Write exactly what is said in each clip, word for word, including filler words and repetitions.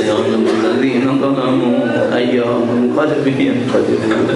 سيعلم الذين ظلموا أي منقلب ينقلبون.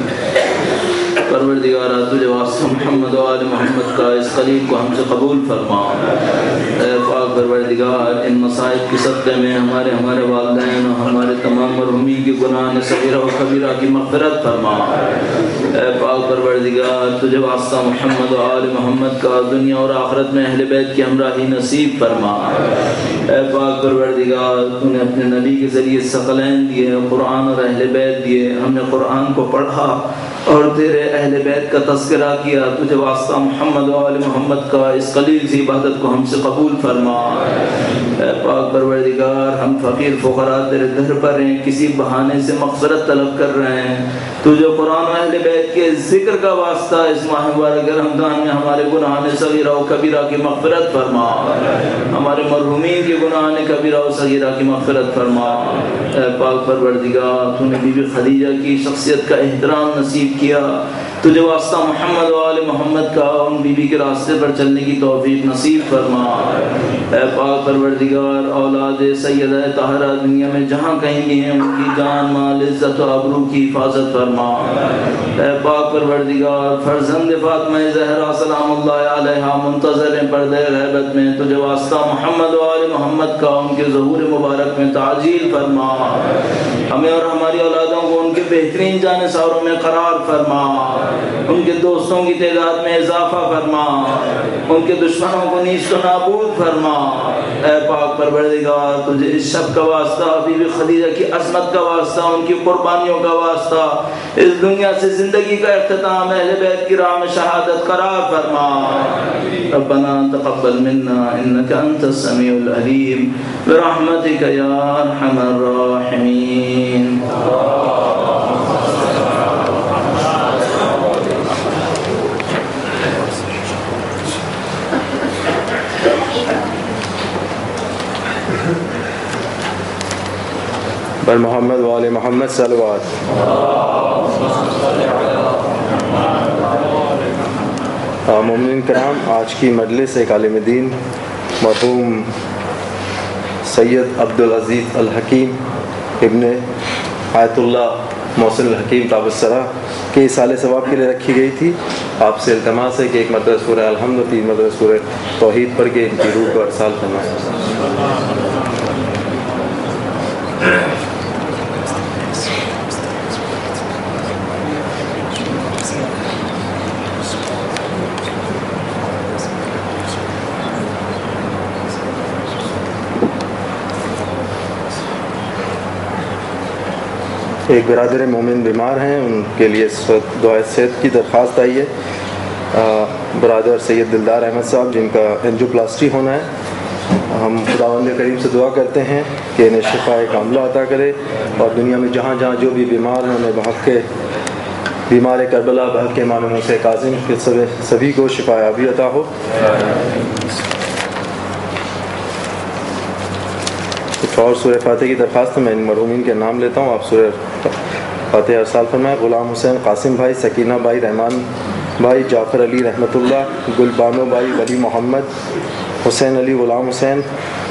پروردگارہ تجھے واسطہ محمد و آل محمد کا اس خلیل کو ہم سے قبول فرما. اے پاک پروردگار ان مصائب کے صدقے میں ہمارے ہمارے والدین اور ہمارے تمام مرحومین کے گناہ صغیرہ و کبیرہ کی مغفرت فرما. اے پاک پروردگار تجھے واسطہ محمد و آل محمد کا دنیا اور آخرت میں اہل بیت کی ہمراہی نصیب فرما. اے پاک پروردگار تو نے اپنے نبی کے ذریعے ثقلین دیے، قرآن اور اہل بیت دیے. ہم نے قرآن کو پڑھا اور تیرے اہل بیت کا تذکرہ کیا. تجھے واسطہ محمد و آل محمد کا اس قلیل سی عبادت کو ہم سے قبول فرما. اے پاک پروردگار ہم فقیر فقراء تیرے در پر ہیں، کسی بہانے سے مغفرت طلب کر رہے ہیں. تجھے قرآن و اہل بیت کے ذکر کا واسطہ اس ماہ مبارک رمضان میں ہمارے گناہان صغیرہ و کبیرہ کی مغفرت فرما. ہمارے مرحومین کے گناہان کبیرہ و صغیرہ کی مغفرت فرما. اے پاک پروردگار تو نے بی بی خدیجہ کی شخصیت کا احترام نصیب کیا. تجھے واسطہ محمد و آل محمد کا ان بی بی کے راستے پر چلنے کی توفیق نصیب فرما. اے پاک پروردگار اولاد سیدہ طاہرہ دنیا میں جہاں کہیں بھی ہیں ان کی جان مال عزت و آبرو کی حفاظت فرما. اے پاک پروردگار فرزند فاطمہ زہرا سلام اللہ علیہا منتظر پردہ غیبت میں تجھے واسطہ محمد و آل محمد کا ان کے ظہور مبارک میں تعجیل فرما. ہمیں اور ہماری اولادوں کو ان کے بہترین جانثاروں میں قرار فرما. ان کے دوستوں کی تعداد میں اضافہ فرما. ان کے دشمنوں کو نیست و نابود فرما. اے پاک پروردگار تجھے اس شب کا واسطہ بی بی خدیجہ کی عظمت کا واسطہ ان کی قربانیوں کا واسطہ اس دنیا سے زندگی کا اختتام اہل بیت کی راہ میں شہادت قرار فرما. ربنا تقبل منا انك انت السميع العليم برحمتك يا ارحم الراحمين. بر محمد و آل محمد صلوات. مومنین کرام، آج کی مجلس ایک عالم دین مرحوم سید عبدالعزیز الحکیم ابن آیت اللہ محسن الحکیم طاب السرا کے اصالہ ثواب کے لیے رکھی گئی تھی. آپ سے التماس ہے کہ ایک مرتبہ سورہ الحمد و تین مرتبہ سورہ توحید پڑھ کے ان کی روح کو ارسال فرمائیں. ایک برادر مومن بیمار ہیں، ان کے لیے دعائے صحت کی درخواست آئی ہے. برادر سید دلدار احمد صاحب جن کا اینجیوپلاسٹی ہونا ہے، ہم خداوند کریم سے دعا کرتے ہیں کہ انہیں شفاء کاملہ عطا کرے اور دنیا میں جہاں جہاں جو بھی بیمار ہیں انہیں بحق کے بیمار کربلا بحق کے امام موسیٰ کاظم کے سبھی کو شفاء یابی عطا ہو. اور سورہ فاتح کی درخواست میں ان مرحومین کے نام لیتا ہوں. آپ سورہ فاتح ارسال فرمائیں. غلام حسین قاسم بھائی، سکینہ بھائی، رحمان بھائی، جعفر علی رحمۃ اللہ، گل بانو بھائی، ولی محمد، حسین علی غلام حسین،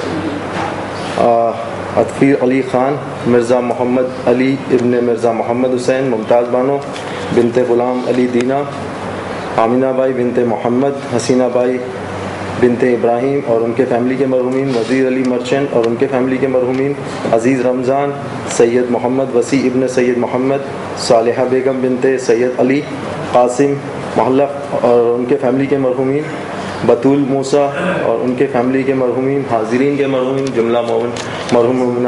اطفیر علی خان، مرزا محمد علی ابن مرزا محمد حسین، ممتاز بانو بنت غلام علی دینا، آمینہ بھائی بنت محمد، حسینہ بھائی بنت ابراہیم اور ان کے فیملی کے مرحومین، وزیر علی مرچنٹ اور ان کے فیملی کے مرحومین، عزیز رمضان، سید محمد وسیع ابن سید محمد، صالحہ بیگم بنت سید علی قاسم محلق اور ان کے فیملی کے مرحومین، بطول موسیٰ اور ان کے فیملی کے مرحومین، حاضرین کے مرحومین، جملہ مرحوم